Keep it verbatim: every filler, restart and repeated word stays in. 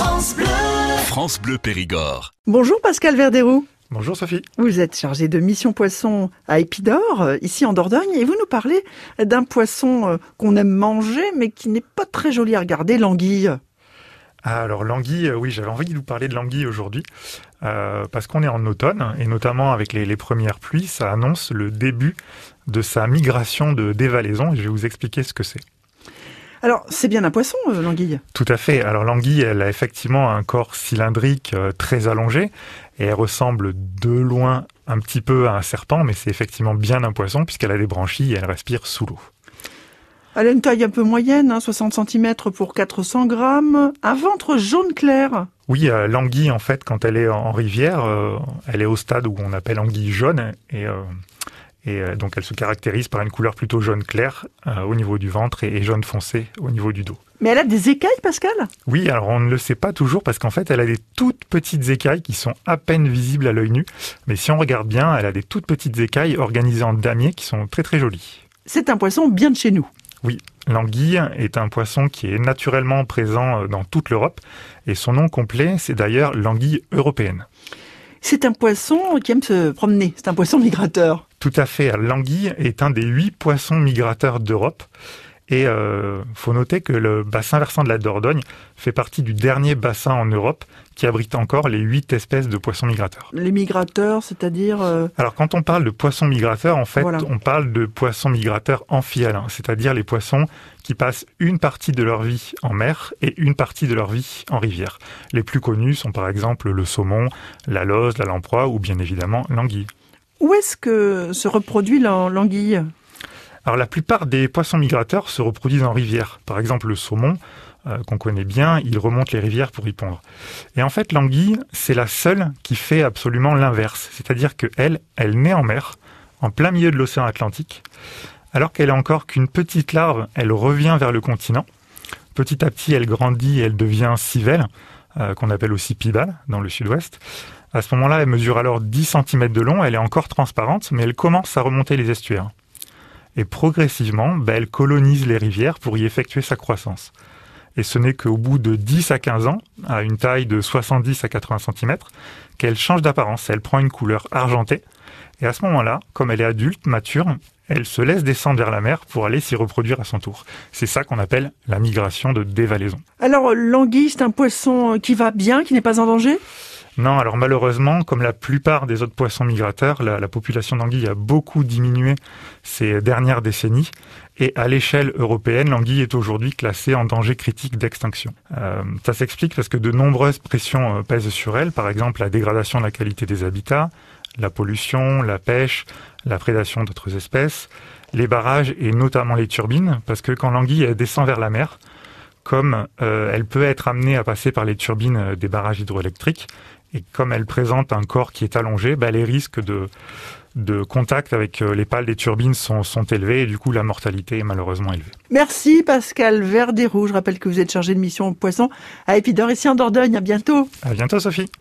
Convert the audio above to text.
France Bleu. France Bleu Périgord. Bonjour Pascal Verderoux. Bonjour Sophie. Vous êtes chargé de mission poisson à Épidore, ici en Dordogne, et vous nous parlez d'un poisson qu'on aime manger, mais qui n'est pas très joli à regarder, l'anguille. Alors l'anguille, oui, j'avais envie de vous parler de l'anguille aujourd'hui, euh, parce qu'on est en automne, et notamment avec les, les premières pluies, ça annonce le début de sa migration de dévalaison, et je vais vous expliquer ce que c'est. Alors, c'est bien un poisson, euh, l'anguille? Tout à fait. Alors l'anguille, elle a effectivement un corps cylindrique euh, très allongé, et elle ressemble de loin un petit peu à un serpent, mais c'est effectivement bien un poisson, puisqu'elle a des branchies et elle respire sous l'eau. Elle a une taille un peu moyenne, hein, soixante centimètres pour quatre cents grammes, un ventre jaune clair. Oui, euh, l'anguille, en fait, quand elle est en rivière, euh, elle est au stade où on appelle anguille jaune, et... Euh, Et donc elle se caractérise par une couleur plutôt jaune clair euh, au niveau du ventre et, et jaune foncé au niveau du dos. Mais elle a des écailles, Pascal? Oui, alors on ne le sait pas toujours parce qu'en fait elle a des toutes petites écailles qui sont à peine visibles à l'œil nu. Mais si on regarde bien, elle a des toutes petites écailles organisées en damiers qui sont très très jolies. C'est un poisson bien de chez nous. Oui, l'anguille est un poisson qui est naturellement présent dans toute l'Europe. Et son nom complet, c'est d'ailleurs l'anguille européenne. C'est un poisson qui aime se promener, c'est un poisson migrateur. Tout à fait, l'anguille est un des huit poissons migrateurs d'Europe. Et euh, faut noter que le bassin versant de la Dordogne fait partie du dernier bassin en Europe qui abrite encore les huit espèces de poissons migrateurs. Les migrateurs, c'est-à-dire... Euh... Alors quand on parle de poissons migrateurs, en fait, voilà. on parle de poissons migrateurs amphihalins, c'est-à-dire les poissons qui passent une partie de leur vie en mer et une partie de leur vie en rivière. Les plus connus sont par exemple le saumon, la loze, la lamproie ou bien évidemment l'anguille. Où est-ce que se reproduit l'anguille ? Alors la plupart des poissons migrateurs se reproduisent en rivière. Par exemple le saumon, euh, qu'on connaît bien, il remonte les rivières pour y pondre. Et en fait l'anguille, c'est la seule qui fait absolument l'inverse. C'est-à-dire qu'elle, elle naît en mer, en plein milieu de l'océan Atlantique. Alors qu'elle est encore qu'une petite larve, elle revient vers le continent. Petit à petit, elle grandit et elle devient civelle, euh, qu'on appelle aussi pibale dans le sud-ouest. À ce moment-là, elle mesure alors dix centimètres de long, elle est encore transparente, mais elle commence à remonter les estuaires. Et progressivement, ben, elle colonise les rivières pour y effectuer sa croissance. Et ce n'est qu'au bout de dix à quinze ans, à une taille de soixante-dix à quatre-vingts centimètres, qu'elle change d'apparence, elle prend une couleur argentée. Et à ce moment-là, comme elle est adulte, mature, elle se laisse descendre vers la mer pour aller s'y reproduire à son tour. C'est ça qu'on appelle la migration de dévalaison. Alors, l'anguille, c'est un poisson qui va bien, qui n'est pas en danger ? Non, alors malheureusement, comme la plupart des autres poissons migrateurs, la, la population d'anguilles a beaucoup diminué ces dernières décennies. Et à l'échelle européenne, l'anguille est aujourd'hui classée en danger critique d'extinction. Euh, ça s'explique parce que de nombreuses pressions euh, pèsent sur elle, par exemple la dégradation de la qualité des habitats, la pollution, la pêche, la prédation d'autres espèces, les barrages et notamment les turbines, parce que quand l'anguille elle descend vers la mer, comme euh, elle peut être amenée à passer par les turbines des barrages hydroélectriques, et comme elle présente un corps qui est allongé, bah, les risques de, de contact avec les pales des turbines sont, sont élevés et du coup la mortalité est malheureusement élevée. Merci Pascal Verderoux. Je rappelle que vous êtes chargé de mission poisson à Épidore, ici en Dordogne. À bientôt. À bientôt Sophie.